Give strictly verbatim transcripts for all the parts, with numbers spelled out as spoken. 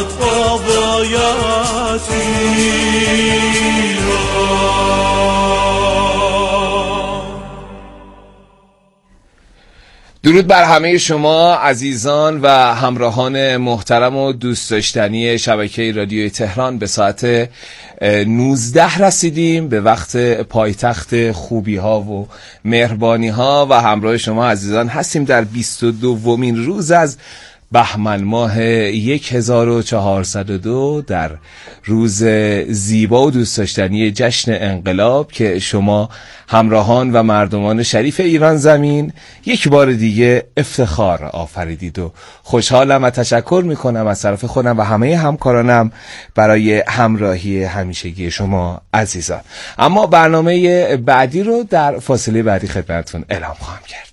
با بایتی درود بر همه شما عزیزان و همراهان محترم و دوست داشتنی شبکه رادیوی تهران. به ساعت نوزده رسیدیم، به وقت پایتخت خوبی ها و مهربانی ها و همراه شما عزیزان هستیم در بیست و دومین روز از بهمن ماه هزار و چهارصد و دو، در روز زیبا و دوست داشتنی جشن انقلاب که شما همراهان و مردمان شریف ایران زمین یک بار دیگه افتخار آفریدید و خوشحالم و تشکر میکنم از طرف خودم و همه همکارانم برای همراهی همیشگی شما عزیزان. اما برنامه بعدی رو در فاصله بعدی خدمتتون اعلام خواهم کرد.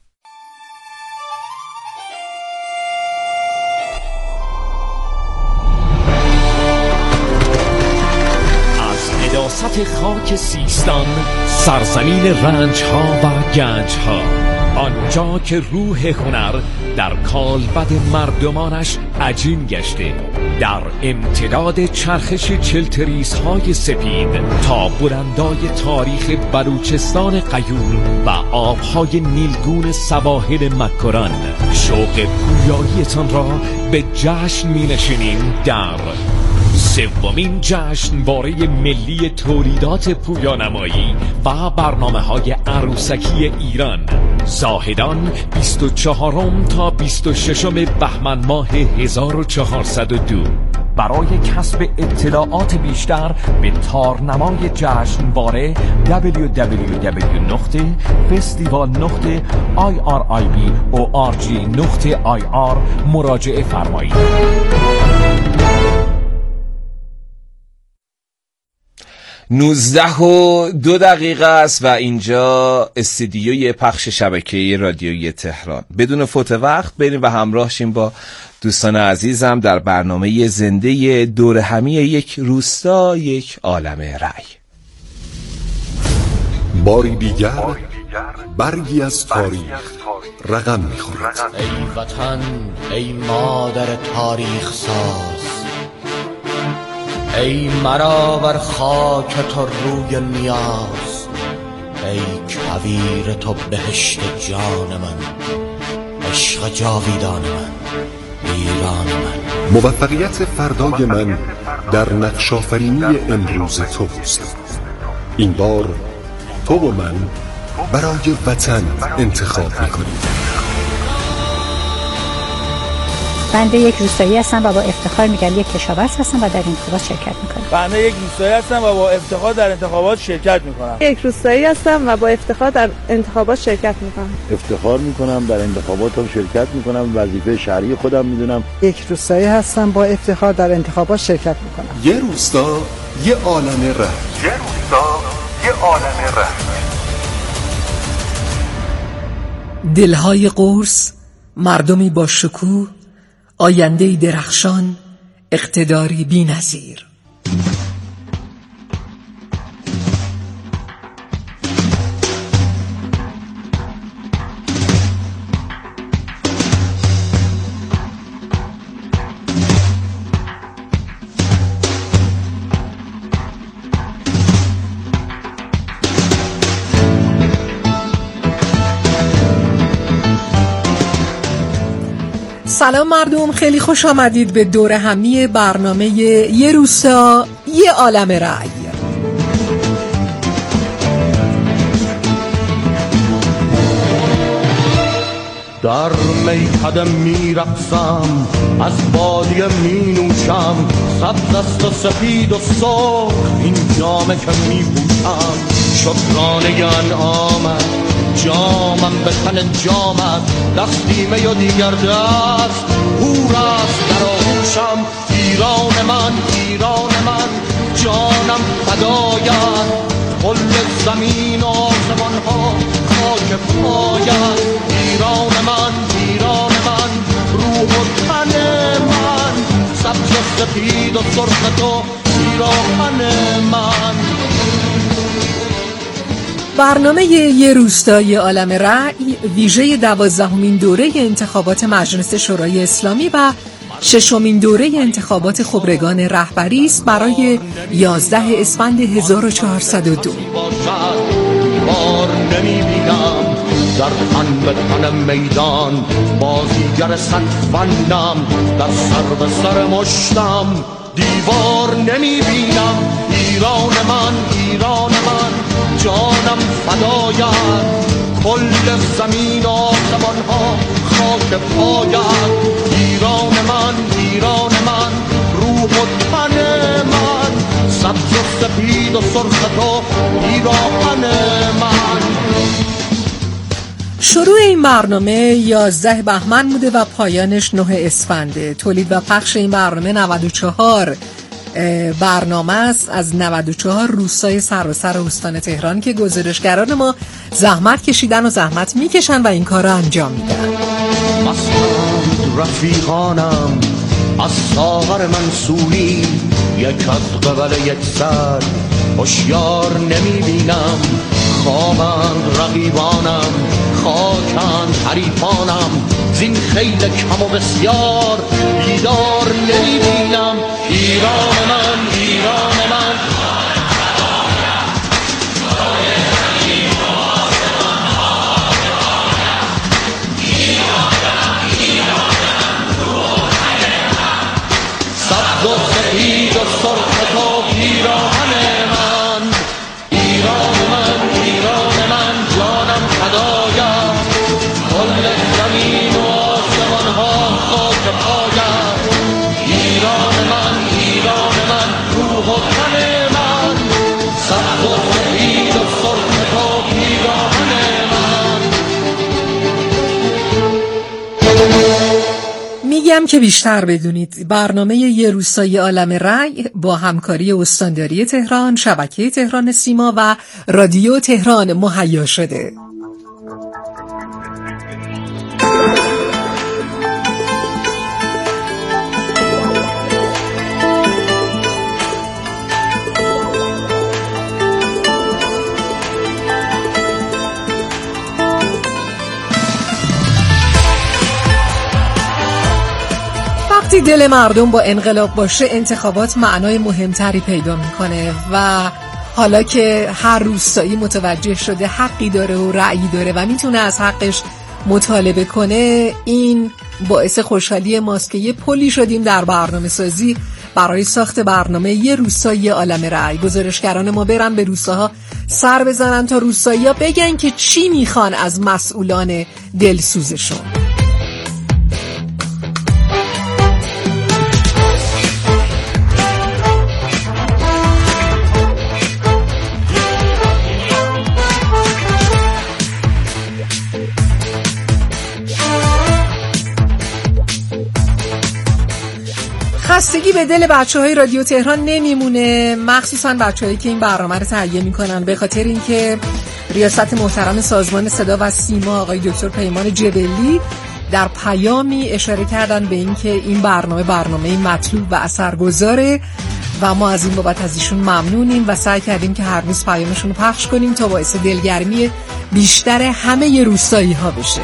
سطح خاک سیستان، سرزمین رنج ها و گنج ها، آنجا که روح هنر در کالبد مردمانش عجین گشته، در امتداد چرخش چلتریس های سپید تا بلندای تاریخ بلوچستان غیور و آبهای نیلگون سواحل مکران، شوق پویاییتان را به جشن می نشینیم در سومین جشنواره ملی تولیدات پویانمایی و برنامه‌های عروسکی ایران، زاهدان، بیست و چهارم تا بیست و ششم بهمن ماه هزار و چهارصد و دو. برای کسب اطلاعات بیشتر به تارنمای جشنواره دبلیو دبلیو دبلیو نقطه فستیوال نقطه آی آر آی بی او آر جی نقطه آی آر مراجعه فرمایید. نوزده و دو دقیقه است و اینجا استدیوی پخش شبکه رادیویی تهران. بدون فوت وقت بریم و همراه شیم با دوستان عزیزم در برنامه زنده دور همی یک روستا یک عالم رأی. باری دیگر برگی از تاریخ رقم می‌خورد. ای وطن، ای مادر تاریخ ساز، ای مرا بر خاک تو روی نیاز، ای کویر تو بهشت جان من، عشق جاویدان من، ایران من. موفقیت فردای من در نقش آفرینی امروز توست. این بار تو و من برای وطن انتخاب میکنیم. بنده یک روستایی هستم و با افتخار میگم یک کشاورز هستم و در انتخابات شرکت میکنم. بنده یک روستایی هستم و با افتخار در انتخابات شرکت میکنم. یک روستایی هستم و با افتخار در انتخابات شرکت میکنم. افتخار میکنم در انتخابات هم شرکت میکنم، وظیفه شهری خودم میدونم. یک روستایی هستم با افتخار در انتخابات شرکت میکنم. یه روستا یه عالم رنگ. یه روستا یه عالم رنگ. دلهای قرص، مردمی با شکوه، آینده‌ای درخشان، اقتداری بی‌نظیر. سلام مردم، خیلی خوش آمدید به دور همی برنامه یه روستا یه عالم رأی. در میکده می رقصم، از بادیه می نوشم، سبز است و سپید و سرخ این جامه که می پوشم. شکرانه انعامت جامم به تن جامت، دستی می و دیگر دست هور است در آغوشم. ایران من، ایران من، جانم فدایت، کل زمین و آسمان ها خاک پایت. ایران من، ایران من، روح و تن من، سبز و سپید و سرخ تو پیراهن من. برنامه یه روستای عالم رأی ویژه دوازدهمین دوره انتخابات مجلس شورای اسلامی و ششمین دوره انتخابات خبرگان رهبری است برای یازده اسفند هزار و چهارصد و دو. بار نمیبینم در تن به تن میدان، بازیگر صدفندم در سر به سر مشتم، دیوار نمیبینم. ایران من، ایران من، جانم فدایت، کل زمین و آسمان ها خاک پایت. ایران من، ایران من، روح و تن من، سبز و سپید و سرخ تو پیراهن من. شروع این برنامه یازده بهمن بوده و پایانش نه اسفنده. تولید و پخش این برنامه نود و چهار برنامه است از نود و چهار روستای سراسر استان تهران که گزارشگران ما زحمت کشیدن و زحمت میکشن و این کار رو انجام میدن. مستند رفیقانم از ساغر منصوری، یک از قبل یک سر هوشیار نمیبینم. خوابند رقیبانم، خاکند حریفانم، زین خیل کم و بسیار بیدار نمیبینم. ایران من، ایران من، سبز و سپید و سرخ تو پیراهن من. ایران من، ایران من، جانم فدایت، کل زمین و آسمان ها خاک پایت. ایران من، ایران من، روح و تن من، سبز و سپید و سرخ تو پیراهن من. میگم که بیشتر بدونید برنامه یه روستای عالم رأی با همکاری استانداری تهران، شبکه تهران سیما و رادیو تهران مهیا شده. وقتی دل مردم با انقلاب باشه انتخابات معنای مهمتری پیدا میکنه و حالا که هر روستایی متوجه شده حقی داره و رأیی داره و میتونه از حقش مطالبه کنه، این باعث خوشحالی ماست که یه پلی شدیم در برنامه سازی برای ساخت برنامه یه روستایی عالم رأی. گزارشگران ما برن به روستاها سر بزنن تا روستایی‌ها بگن که چی میخوان از مسئولان دلسوزشون. خستگی به دل بچه های رادیو تهران نمیمونه، مخصوصا بچه هایی که این برنامه رو تهیه میکنن، به خاطر اینکه ریاست محترم سازمان صدا و سیما آقای دکتر پیمان جبلی در پیامی اشاره کردن به اینکه این برنامه برنامه مطلوب و اثرگذاره و ما از این بابت از ایشون ممنونیم و سعی کردیم که هر روز پیامشون رو پخش کنیم تا باعث دلگرمی بیشتر همه روستایی ها بشه.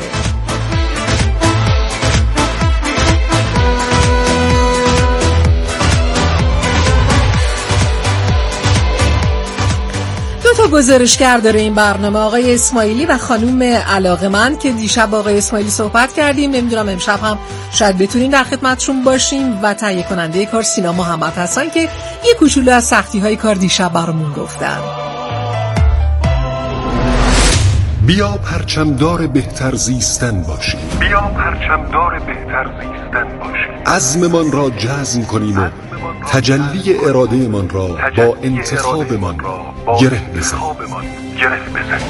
دو تا گزارشگر داره این برنامه، آقای اسماعیلی و خانوم علاقه‌مند که دیشب آقای اسماعیلی صحبت کردیم. نمیدونم امشب هم شاید بتونیم در خدمتشون باشیم و تهیه کننده کار سینا محمد هستن که یه کوچولو از سختی‌های کار دیشب برامون گفتن. بیا پرچمدار بهتر زیستن باشیم، بیا پرچمدار بهتر زیستن باشیم، عزممان را جزم کنیم و تجلی ارادهمان را با انتخابمان گره بزنیم.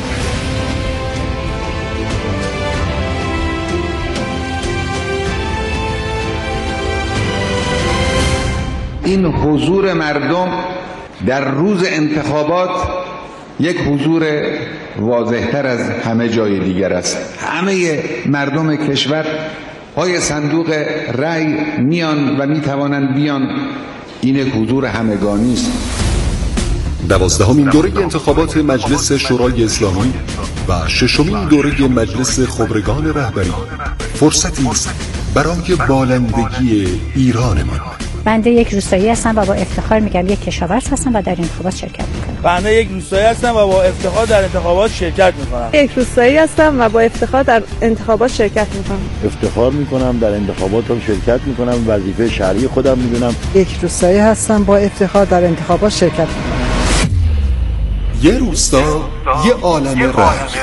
این حضور مردم در روز انتخابات یک حضور واضح‌تر از همه جای دیگر است. همه مردم کشور پای صندوق رأی میان و میتوانند بیان. این یک حضور همگانی است. دوازدهمین دوره انتخابات مجلس شورای اسلامی و ششمین دوره مجلس خبرگان رهبری فرصتی است برای بالندگی ایرانمان. بنده یک روستایی هستم و با افتخار میگم یک کشاورز هستم و در انتخابات شرکت میکنم. بنده یک روستایی هستم و با افتخار در انتخابات شرکت میکنم. یک روستایی هستم و با افتخار در انتخابات شرکت میکنم. افتخار میکنم در انتخاباتم شرکت میکنم، وظیفه شهری خودم میدونم. یک روستایی هستم با افتخار در انتخابات شرکت میکنم. یه روستا یه عالم رنگ.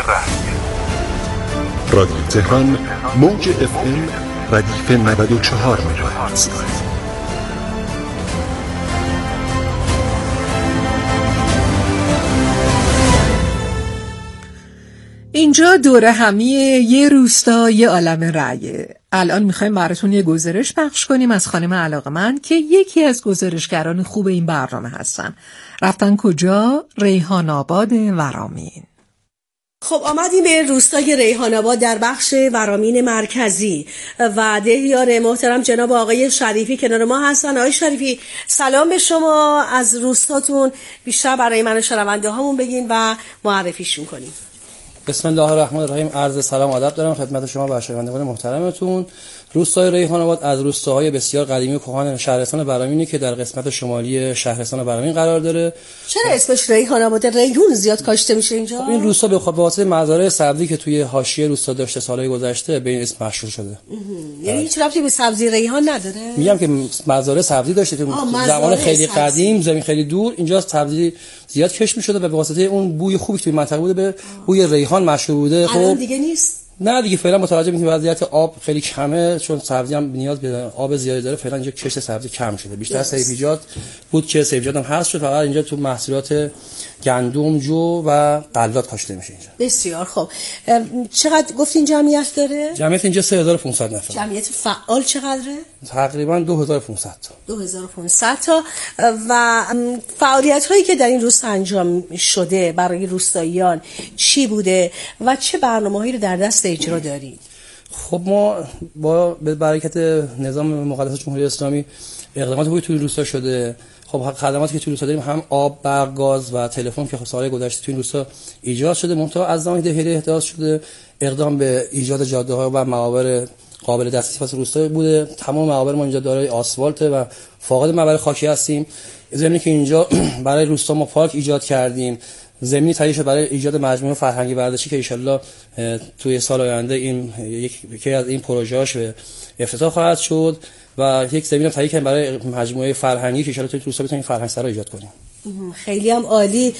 رادیو تهران موج اف ام ردیف نود و چهار مگاهرتز. اینجا دوره همی یه روستا یه عالم رأیه. الان میخوایم براتون یه گزارش پخش کنیم از خانم علاقمند که یکی از گزارشگران خوب این برنامه هستن. رفتن کجا؟ ریحان آباد ورامین. خب آمدیم به روستای ریحان آباد در بخش ورامین مرکزی و دهیار محترم جناب آقای شریفی کنار ما هستن. آقای شریفی سلام به شما، از روستاتون بیشتر برای من و شنونده هامون بگین و معرفیشون کنیم. بسم الله الرحمن الرحیم. عرض سلام و ادب دارم خدمت شما و شنوندگان محترمتون. روستای ریحان آباد از روستاهای بسیار قدیمی و کهن شهرستان برامینی که در قسمت شمالی شهرستان برامین قرار داره. چرا اسمش ریحان آباد؟ ریحون زیاد کاشته میشه اینجا؟ این روستا به واسطه مزارع سبزی که توی حاشیه روستا داشته سالهای گذشته به این اسم مشهور شده. یعنی هیچ ربطی به سبزی ریحان نداره؟ میگم که مزارع سبزی داشته تو زمان خیلی سبزی. قدیم، زمین خیلی دور، اینجا سبزی زیاد کشت میشده و به واسطه اون بوی خوبی توی منطقه بوده به بوی ریحان مشهور بوده. خب الان دیگه نیست. نه دیگه فعلا متوجه میشیم وضعیت آب خیلی کمه، چون سبزی هم نیاز به آب زیادی داره. فعلا اینجا کشت سبزی کم شده، بیشتر سبزیجات بود که سبزیجات هم هست شد، فقط اینجا تو محصولات گندم، جو و غلات کاشته میشه اینجا. بسیار خوب. چقدر گفتین جمعیت داره؟ جمعیت اینجا سه هزار و پانصد نفر. جمعیت فعال چقدره؟ تقریبا دو هزار و پانصد تا. دو هزار و پانصد تا. و فعالیت هایی که در این روستا انجام شده برای روستاییان چی بوده و چه برنامه‌هایی رو در دست اجرا دارید؟ خب ما با به برکت نظام مقدس جمهوری اسلامی اقدامات خوبی توی روستا شده. خب خدماتی که توی روستا داریم هم آب، برق، گاز و تلفن که خب سال گذشته توی روستا ایجاد شده. منتها از زمان دهیاره احداث شده اقدام به ایجاد جاده‌ها و معابر قابل دسترسی واسه روستا بوده. تمام معابر ما اینجا دارای آسفالت و فاقد معابر خاکی هستیم. زمینی که اینجا برای روستا ما پارک ایجاد کردیم، زمینی تهیه شده برای ایجاد مجموعه فرهنگی ورزشی که ان شاءالله توی سال آینده این یکی از این پروژه‌اش به افتتاح خواهد شد و یک زمین تهیه کردیم برای مجموعه فرهنگی که ان شاءالله توی روستا بتونیم فرهنگ سرا ایجاد کنیم. خیلی هم عالی.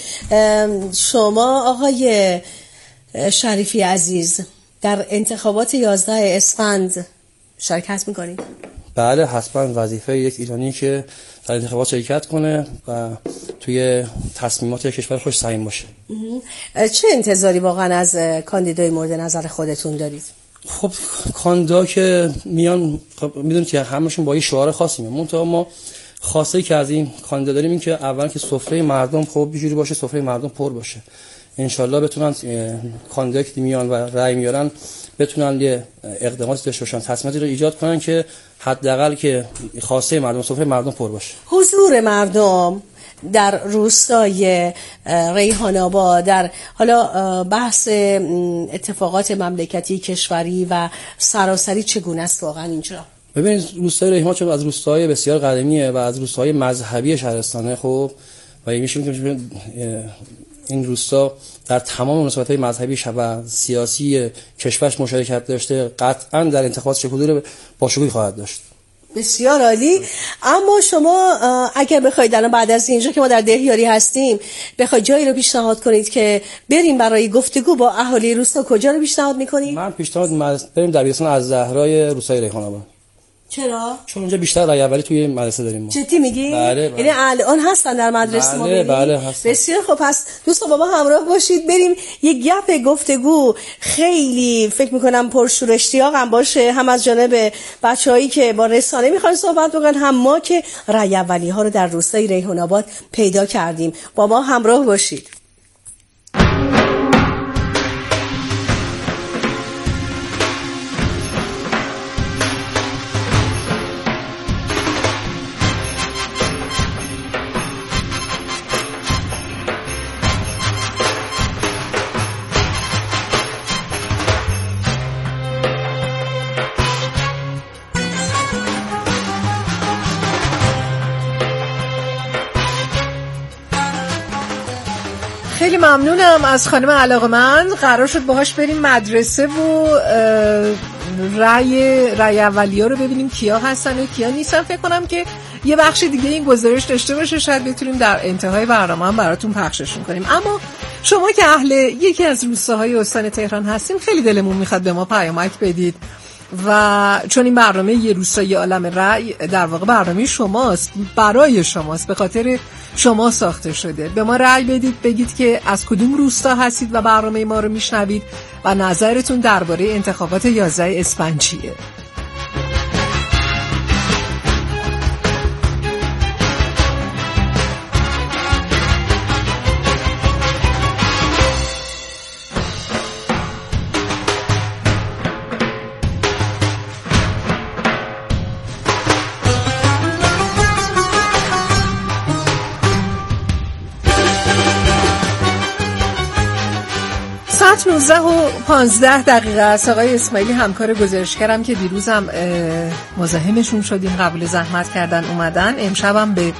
شما آقای شریفی عزیز در انتخابات یازده اسفند شرکت می‌کنید؟ بله حتما، وظیفه یک ایرانی که در انتخابات شرکت کنه و توی تصمیمات کشور خوش سهیم باشه. چه انتظاری واقعا از کاندیدای مورد نظر خودتون دارید؟ خب کاندیدا که میان خب میدونید که همشون با یه شعار خاصی میان. منتها ما خاصی که از این کاندیدا داریم این که اول که سفره مردم خب بیجوری باشه، سفره مردم پر باشه. انشالله بتونن کاندیدایی که میان و رأی میارن بتونن یه اقداماتی داشته باشن، تصمیماتی رو ایجاد کنن که حداقل که خواسته مردم، سفره مردم پر باشه. حضور مردم در روستای ریحان آباد در حالا بحث اتفاقات مملکتی، کشوری و سراسری چگونه است واقعا اینجا؟ ببینید روستای ریحان چون از روستاهای بسیار قدیمیه و از روستاهای مذهبی شهرستانه. خب و میشه که این روستا در تمام مناسبت‌های مذهبی و سیاسی کشورش مشارکت داشته، قطعاً در انتخابات شکوندی با شکوهی خواهد داشت. بسیار عالی. اما شما اگر بخواید الان بعد از اینجا که ما در دهیاری هستیم بخواید جایی رو پیشنهاد کنید که بریم برای گفتگو با اهالی روستا، کجا رو پیشنهاد می‌کنید؟ من پیشنهاد بریم دبیرستان الزهرای روستای ریحان آباد. چرا؟ چون اونجا بیشتر رای اولی توی مدرسه داریم ما. جدی میگی؟ بله. یعنی الان هستن در مدرسه ما؟ بله بله هستن. بسیار خب، پس دوستان با ما همراه باشید بریم یک گپ گفتگو خیلی فکر میکنم پرشور اشتیاق هم باشه، هم از جانب بچه‌هایی که با رسانه میخوان صحبت بکنن، هم ما که رای اولی ها رو در روستای ریحان آباد پیدا کردیم. با ما همراه باشید. خیلی ممنونم از خانم علاقه‌مند. قرار شد باهاش بریم مدرسه و رأی رأی اولیه رو ببینیم کیا هستن و کیا نیستن. فکر کنم که یه بخش دیگه این گزارش داشته باشه، شاید بتونیم در انتهای برنامه هم براتون پخششون کنیم. اما شما که اهل یکی از روستاهای استان تهران هستین، خیلی دلمون میخواد به ما پیامک بدید و چون این برنامه یه روستای عالم رأی در واقع برنامه شماست، برای شماست، به خاطر شما ساخته شده. به ما رأی بدید، بگید که از کدوم روستا هستید و برنامه ما رو میشنوید و نظرتون درباره انتخابات یازده اسفند چیه. نوزده و پانزده دقیقه است. آقای اسماعیلی همکار گزارشگرم که دیروز هم مزاحمشون شدیم، قبول زحمت کردن اومدن، امشب هم به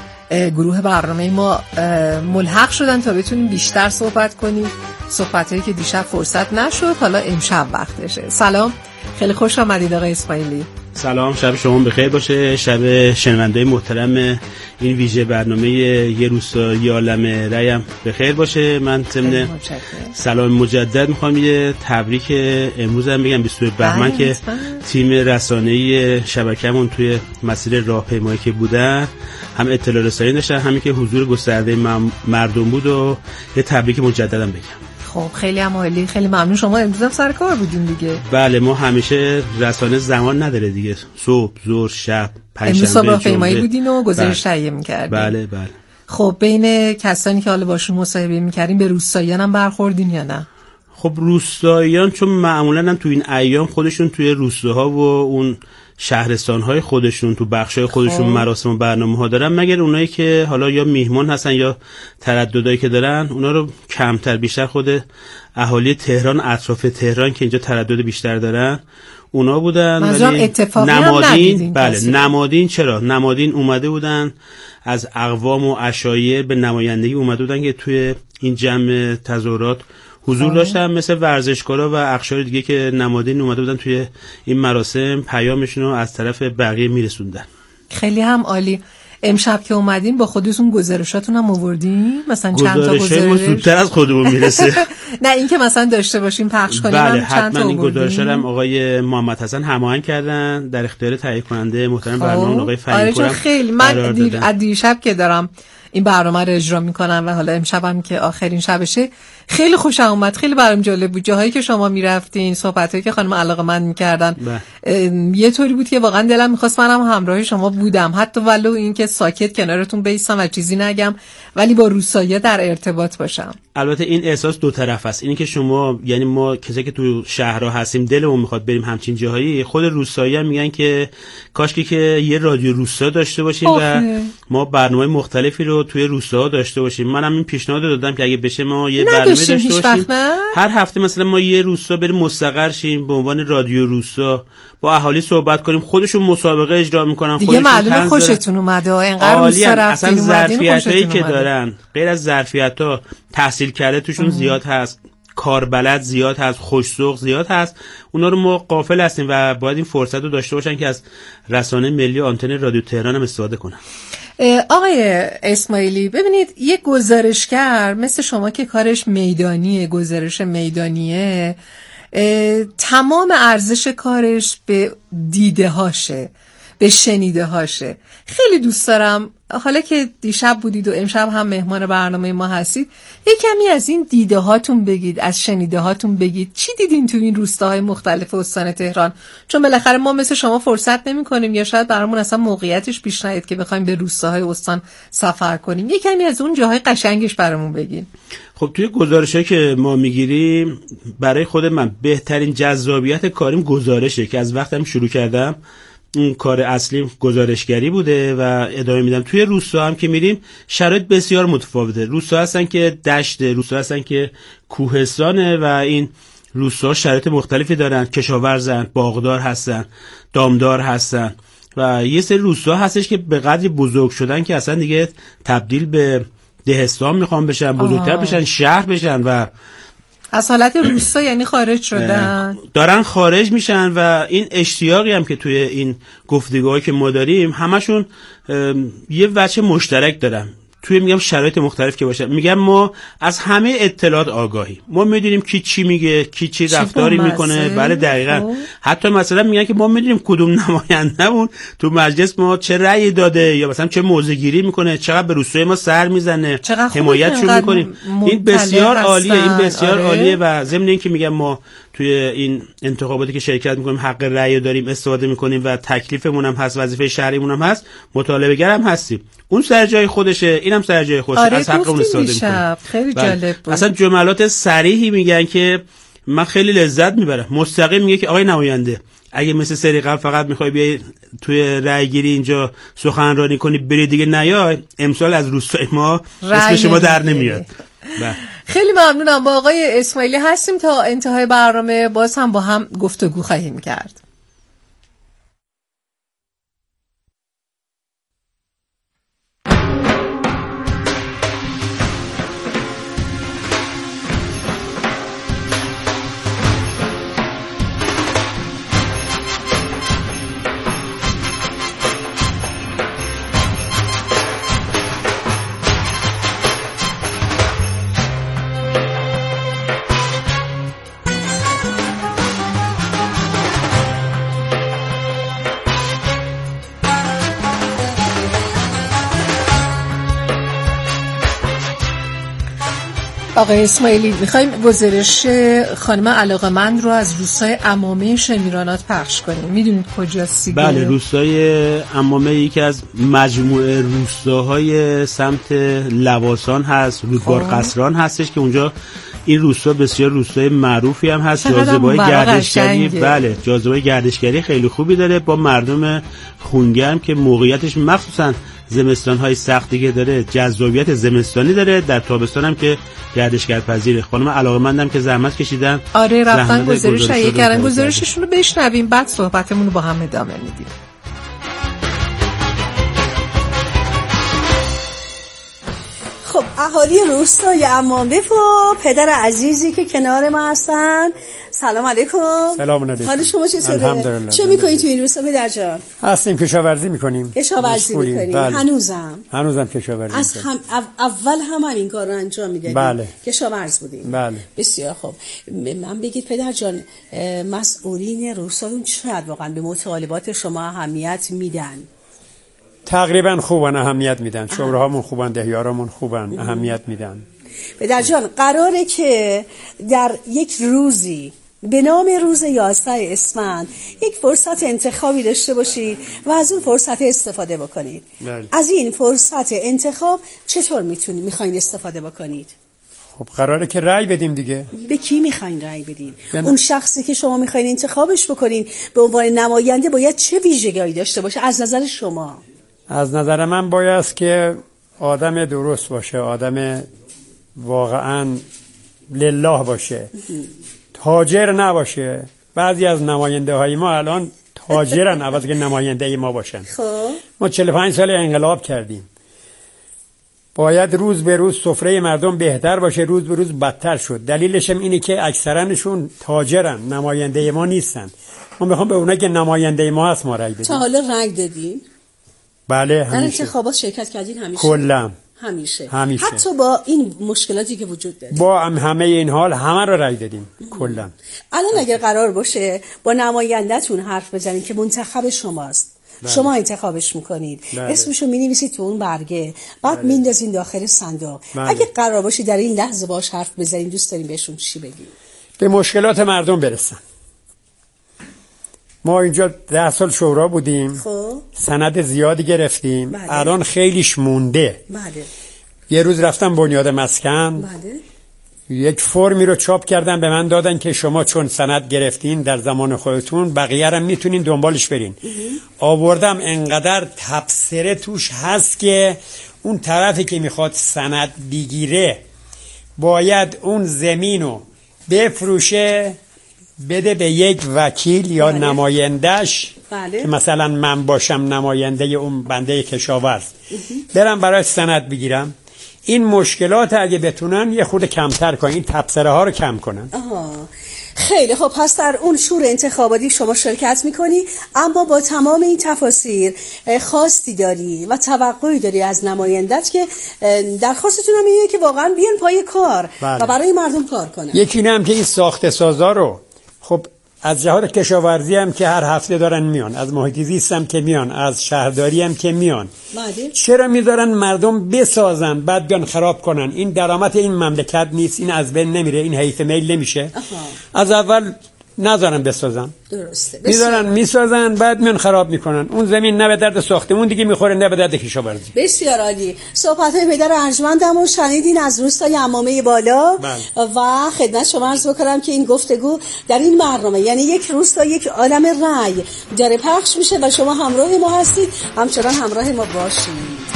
گروه برنامه ما ملحق شدن تا بتونیم بیشتر صحبت کنیم، صحبتایی که دیشب فرصت نشد حالا امشب وقتشه. سلام، خیلی خوش آمدید آقای اسماعیلی. سلام، شب شما بخیر باشه، شب شنونده محترم این ویژه برنامه یه روستای عالم رأیم بخیر باشه. من ضمن سلام مجدد میخوام یه تبریک امروز هم بگم بیست و یک بهمن که تیم رسانه‌ای شبکه‌مون توی مسیر راهپیمایی که بودن هم اطلاع رسانی داشتن، همین که حضور گسترده مردم بود و یه تبریک مجددم بگم. خب خیلی هم عالی، خیلی ممنون. شما امروز هم سر کار بودین دیگه؟ بله، ما همیشه رسانه زمان نداره دیگه، صبح، ظهر، شب، پنجشنبه، امروز صبح راهپیمایی بودین و گزارش تهیه می‌کردین. بله بله. خب بین کسانی که حالا باشون مصاحبه می‌کردین به روستاییان هم برخوردین یا نه؟ خب روستاییان چون معمولاً هم تو این ایام خودشون توی روستاها و اون شهرستان‌های خودشون تو بخشای خودشون مراسم و برنامه‌ها دارن، مگر اونایی که حالا یا میهمان هستن یا ترددایی که دارن، اونا رو کمتر، بیشتر خود اهالی تهران، اطراف تهران که اینجا تردد بیشتر دارن اونا بودن. ولی نمادین، بله نمادین، چرا نمادین اومده بودن از اقوام و عشایر به نمایندگی اومده بودن که توی این جمع تظاهرات حضور داشتن، مثل ورزشکارا و اقشار دیگه که نمادین اومده بودن توی این مراسم پیامشون رو از طرف بقیه میرسوندن. خیلی هم عالی. امشب که اومدین با خودتون گزارشاتون هم آوردین؟ مثلا چند تا گزارش؟ ما زودتر از خودمون میرسه. نه این که مثلا داشته باشیم پخش کنیم. بله هم چند حتما این گزارشا هم آقای محمد حسن هماهنگ کردن، در اختیار تهیه کننده محترم برنامه آقای فهیم‌پور. آره خیلی من دیر از دیشب که دارم این برنامه رو اجرا میکنم و حالا امشبم که آخرین شبشه، خیلی خوشم اومد، خیلی برام جالب بود. جاهایی که شما میرفتین، صحبتایی که خانم علاقه‌مند میکردن، یه طوری بود که واقعا دلم میخواست منم همراه شما بودم، حتی ولو اینکه ساکت کنارتون بیستم و چیزی نگم، ولی با روستایی در ارتباط باشم. البته این احساس دو طرف است، اینی که شما، یعنی ما کسایی که تو شهرها هستیم دلمون میخواد بریم همچین جاهایی، خود روستایی هم میگن که کاشکی که یه رادیو روستا داشته باشیم و ما برنامه مختلفی رو توی روستاها داشته باشیم. منم این پیشنهاد دادم که اگه بشه ما یه برنامه داشته باشیم، هر هفته مثلا ما یه روستا بریم مستقر شیم به عنوان رادیو روستا، با اهالی صحبت کنیم، خودشون مسابقه اجرا میکنن، دیگه معلومه خوشتون اومده، اینقدر روستا رفتین اومدین، ظرفیتایی که دارن غیر از ظرفیت‌ها تحصیل کرده توشون زیاد هست، کاربلد زیاد هست، خوش‌ذوق زیاد هست، اونا رو ما غافل هستیم و باید این فرصت رو داشته باشن که از رسانه ملی آنتن رادیو تهران هم استفاده کنن. آقای اسماعیلی ببینید، یک گزارشگر مثل شما که کارش میدانیه، گزارش میدانیه، تمام ارزش کارش به دیده هاشه، به شنیده هاشه. خیلی دوست دارم حالا که دیشب بودید و امشب هم مهمان برنامه ما هستید، یک کمی از این دیده هاتون بگید، از شنیده هاتون بگید. چی دیدین تو این روستاهای مختلف استان تهران؟ چون بالاخره ما مثل شما فرصت نمی کنیم یا شاید برامون اصلا موقعیتش پیش نیاد که بخوایم به روستاهای استان سفر کنیم. یک کمی از اون جاهای قشنگش برامون بگین. خب توی گزارشایی که ما میگیریم، برای خود من بهترین جذابیت کاریم گزارشه که از وقتم شروع کردم اون کار اصلیم گزارشگری بوده و ادامه میدم. توی روستا هم که میریم شرایط بسیار متفاوته. روستا هستن که دشت، روستا هستن که کوهستانه و این روستا شرایط مختلفی دارن، کشاورزن، باغدار هستن، دامدار هستن و یه سری روستا هستش که به قدری بزرگ شدن که اصلا دیگه تبدیل به دهستان میخوان بشن، بزرگتر بشن، شهر بشن و از حالت روستا یعنی خارج شدن، دارن خارج میشن. و این اشتیاقی هم که توی این گفتگوهایی که ما داریم همشون یه وجه مشترک دارن توی میگم شرایط مختلف که باشه. میگم ما از همه اطلاعات آگاهی، ما میدونیم کی چی میگه، کی چی رفتاری میکنه. بله دقیقاً. حتی مثلا میگن که ما میدونیم کدوم نمایندهمون تو مجلس ما چه رأی داده یا مثلا چه موضع گیری میکنه، چقدر به روستای ما سر میزنه، حمایتشون میکنیم. این بسیار عالیه، این بسیار آره. عالیه. و ضمن اینکه میگم ما توی این انتخاباتی که شرکت میکنیم حق رأی داریم، استفاده میکنیم و تکلیفمون هم هست، وظیفه شهریمون هم هست، مطالبه گر هم هستیم. اون سر جای خودشه، اینم سر جای خودشه. آره از حقمون استفاده میکنیم. خیلی جالب بود. اصلا جملات صریحی میگن که من خیلی لذت میبرم. مستقیم میگه که آقای نماینده اگه مثل سری قبل فقط میخوای بیای توی رأی گیری اینجا سخنرانی کنی بری دیگه نیای، امسال از روستای ما اسم شما در نمیاد. خیلی ممنونم. با آقای اسماعیلی هستیم تا انتهای برنامه، باز هم با هم گفتگو خواهیم کرد. آقای اسماعیلی میخوایم گزارش خانم علاقه‌مند رو از روستای عمامه شمیرانات پخش کنیم. میدونید کجاست؟ بله، روستای عمامه یکی از مجموعه روستاهای سمت لواسان هست، رودبار قصران هستش که اونجا این روستا بسیار روستای معروفی هم هست، جاذبه‌های گردشگری. بله، جاذبه‌های گردشگری خیلی خوبی داره با مردم خونگرم که موقعیتش مخصوصا زمستان‌های سختی که داره جذابیت زمستانی داره، در تابستان هم که گردشگر پذیره. خانم علاقه‌مندم که زحمت کشیدن، آره رفتن گزارش تهیه کردن. گزارششون رو بشنویم بعد صحبتمون رو با هم ادامه میدیم. خب اهالی روستای عمامه و پدر عزیزی که کنار ما هستن، سلام علیکم. سلام علیکم. حال شما چطوره؟ چه میکنید تو این روستا پدر جان؟ هستیم کشاورزی میکنیم. کشاورزی میکنیم. بله. هنوزم هنوزم کشاورزی از هم اول هم این کار رو انجام میدادیم. بله. کشاورز بودیم. بله. بسیار خوب. من بگید پدر جان، مسئولین روستایون چقدر واقعا به مطالبات شما اهمیت میدن؟ تقریبا خوبن، اهمیت میدن. شورهامون خوبن، دهیارامون خوبن، اهمیت میدن. پدر جان، قراره که در یک روزی به نام روز یازده اسفند یک فرصت انتخابی داشته باشید و از اون فرصت استفاده بکنید. بله. از این فرصت انتخاب چطور میتونید میخواین استفاده بکنید؟ خب قراره که رأی بدیم دیگه. به کی میخواین رأی بدین؟ بنا... اون شخصی که شما میخواین انتخابش بکنین به عنوان نماینده باید چه ویژگی‌هایی داشته باشه از نظر شما؟ از نظر من باید که آدم درست باشه، آدم واقعا لله باشه، تاجر نباشه. بعضی از نماینده های ما الان تاجرن عوض که نماینده ما باشن. خب ما چهل و پنج سال انقلاب کردیم، باید روز به روز سفره مردم بهتر باشه، روز به روز بدتر شد. دلیلش هم اینه که اکثرانشون تاجرن، نماینده ما نیستن. ما میخوام به اونایی که نماینده ما هست ما رأی بدیم. تا حالا رأی دادین؟ بله همیشه. در انتخابات شرکت کردین همیشه؟ کلا همیشه. همیشه. حتی با این مشکلاتی که وجود داره. با هم همه این حال همه رو رأی دادیم کلا. الان اگر قرار باشه با نماینده‌تون حرف بزنین که منتخب شماست، بله. شما انتخابش میکنید، بله. اسمشو مینویسید تو اون برگه، بعد بله. میندازین داخل صندوق، بله. اگه قرار باشه در این لحظه باش حرف بزنین، دوست دارین بهشون چی بگین؟ به مشکلات مردم برسن. ما اینجا ده سال شورا بودیم، خب سند زیادی گرفتیم، بله. الان خیلیش مونده. بله. یه روز رفتم بنیاد مسکن، بله. یک فرمی رو چاپ کردن به من دادن که شما چون سند گرفتین در زمان خودتون بقیه رو میتونین دنبالش برین. آوردم، انقدر تبصره توش هست که اون طرفی که میخواد سند بگیره باید اون زمینو بفروشه بده به یک وکیل یا بله. نمایندش، بله. که مثلا من باشم نماینده اون بنده کشاورز، برم برای سند بگیرم. این مشکلات اگه بتونن یه خورده کمتر کنن، این تبصره ها رو کم کنن. آها. خیلی خب، پس در اون شور انتخاباتی شما شرکت میکنی، اما با تمام این تفاسیر خواستی داری و توقعی داری از نمایندت که درخواستتون هم اینه که واقعا بیان پای کار بله. و برای مردم کار کنن. یکی نه هم که این ساخت سازا رو خب از جهات کشاورزی هم که هر هفته دارن میان، از محیط زیست هم که میان، از شهرداری هم که میان، مادی؟ چرا میذارن مردم بسازن بعد بیان خراب کنن؟ این درآمد این مملکت نیست، این از بین نمیره، این حیف میل نمیشه. آها. از اول نذارن بسازن، درسته، میذارن میسازن بعد میان خراب میکنن. اون زمین نه به درد ساختمون دیگه میخوره نه به درد کشاورزی. بسیار عالی. صحبت‌های پدر ارجمندم رو شنیدین از روستای عمامه بالا بل. و خدمت شما عرض بکنم که این گفتگو در این برنامه یعنی یک روستا یک عالم رأی داره پخش میشه و شما همراه ما هستید، همچنان همراه ما باشید.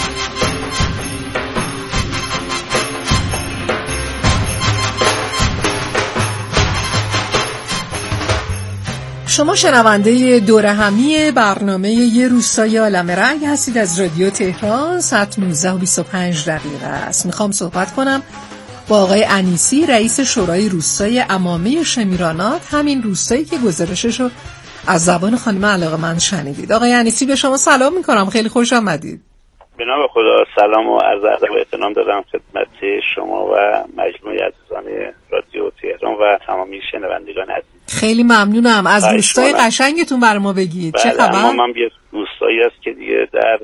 شما شنونده دوره همی برنامه یه روستای عالم رنگ هستید از رادیو تهران. ساعت نوزده و بیست و پنج دقیقه است. میخوام صحبت کنم با آقای انیسی، رئیس شورای روستای عمامه شمیرانات، همین روستایی که گزارشش رو از زبان خانم علاقه‌مند شنیدید. آقای انیسی به شما سلام میکنم، خیلی خوش آمدید. به نام خدا سلام و عرض ادب و احترام دارم خدمت شما و مجموعه عزیزان رادیو تهران و تمامی شنوندگان عزیز. خیلی ممنونم. از روستای قشنگتون برای ما بگید. بله، چه خبر؟ اما من یه روستایی است که دیگه در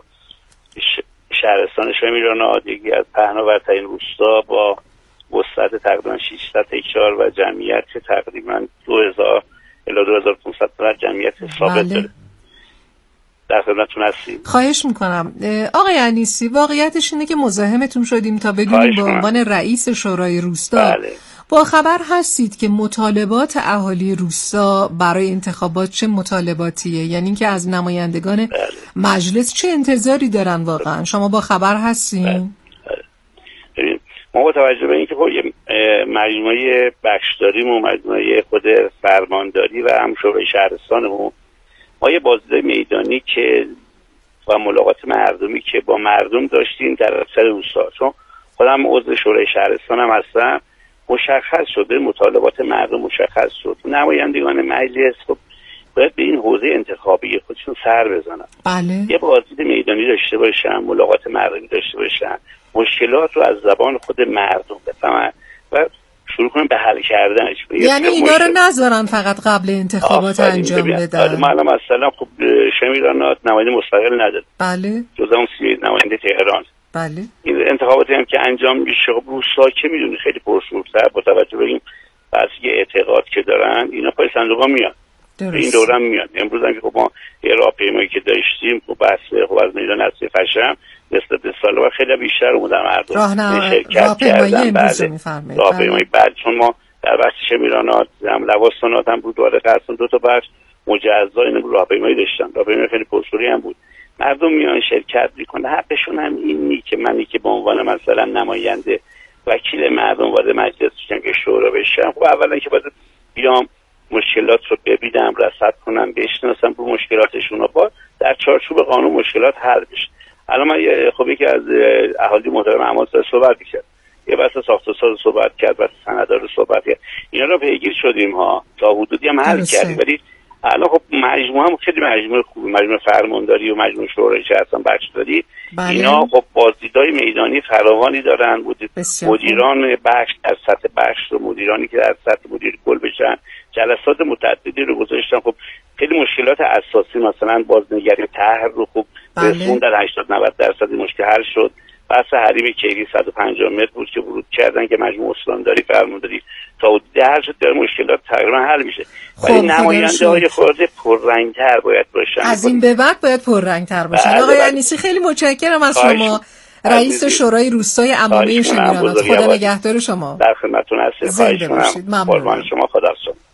شهرستان شمیرانات، یکی از پهناورترین روستا با وسعت تقریبا ششصد هکتار و جمعیت تقریبا دو هزار الی دو هزار و پانصد نفر جمعیت ثابت بله. داره. در خدمتتون هستیم. خواهش میکنم. آقای انیسی، واقعیتش اینه که مزاحمتون شدیم تا بدونیم به عنوان رئیس شورای روستا بله. با خبر هستید که مطالبات اهالی روستا برای انتخابات چه مطالباتیه، یعنی اینکه از نمایندگان بله. مجلس چه انتظاری دارن واقعا؟ شما با خبر هستین؟ بله. بله. ما با توجه به اینکه خب یه مجموعه بخش داریم و مجموعه خود فرمانداری و هم شورای شهرستانمون، ما یه بازدید میدانی که و ملاقات مردمی که با مردم داشتیم در اکثر روستا، چون خودم عضو شورای شهرستان هم هستم، مشخص شده مطالبات مردم مشخص شد. نمایندگان مجلس خب باید به این حوزه انتخابی خودشون سر بزنن. بله. یه بازدید میدانی داشته باشن، ملاقات مردمی داشته باشن، مشکلات رو از زبان خود مردم بفهمن و شروع کنیم به حل کردنش. یعنی اینا رو نذارن فقط قبل انتخابات انجام بدن. ما الان مثلا خب شمیرانات نماینده مستقل نداره. بله. جز اون سی نماینده تهران. بله. این انتخاباتی هم که انجام میشه خب روستا که میدونی خیلی پرشورتر با توجه به این بعضی اعتقاد که دارن اینا پای صندوقا میان. درست. این دورم میاد. امروز هم که خب ما یه راهپیمایی که داشتیم خب بحث خب از میدان اصلی فشم نسبت به سال و خیلی بیشتر اومدن مردم راهپیمایی امروز میفرمایید. راهپیمایی بعد چون ما در بخش شمیرانات هم لواسانات هم بود دواره قسم دو تا بخش مجزا این راهپیمایی داشتن. راهپیمایی خیلی پرشوری هم بود. مردم میان شرکت میکنه. حقشون هم اینی که منی که به عنوان مثلا نماینده وکیل مردم وارد مجلس بشم که شورا بشم، خب اولا که باید بیام مشکلات رو ببینم، رصد کنم، بشناسم رو مشکلاتشون رو با در چارچوب قانون مشکلات حل بشه. الان من خب یکی از اهالی محترم عماد صحبت می‌کرد، یه بحث ساخت و ساز صحبت کرد، بحث سنددار رو صحبت کرد، اینا رو پیگیر شدیم ها، تا حدودی هم حل کردیم. ولی الان خب مجموعه هم خیلی مجموعه خوب، مجموعه فرمانداری و مجموعه شورای شهرستان بخش داری، بله. اینا خب بازدیدهای میدانی فراوانی دارن. بود مدیران بخش در سطح بخش و مدیرانی که در سطح مدیر کل بشن، جلسات متعددی رو گذاشتن. خب خیلی مشکلات اساسی مثلا بازنگری طرح رو خوب رسوندن، در هشتاد نود درصد مشکل حل شد. بحث حریم کیری صد و پنجاه متر بود که ورود کردن که مجموعه استانداری فرمانداری تا حدود هر شد در مشکلات تقریبا حل میشه. ولی نماینده‌های خورده پررنگ‌تر باید باشن. از این به بعد باید پررنگ‌تر باشن. آقای انیسی خیلی متشکرم از شما، رئیس شورای روستای عمامه شمیرانات. خدا نگهدار شما. در خدمتتون هستم. زنده باشید. ممنونم. شما خدا شما.